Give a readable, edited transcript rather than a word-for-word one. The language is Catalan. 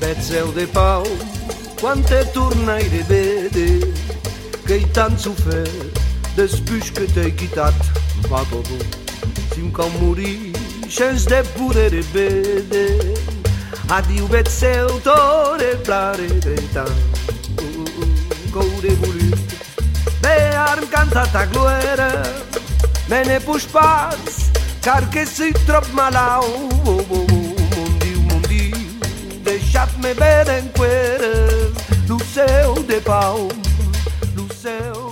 Pezzeu de pau, quan te tornai de vede, che hai tant sofert després que t'he quitat, va tot. Sim com morir, sense de poder vede. Adiu Pezzeu, t'ore plare de tant, que hauré volut. Bé, han cantat a gloera, me ne puix pas, car que si trop malalt, mon diu, deixat-me ver en cuera, lo seu de pau, lo seu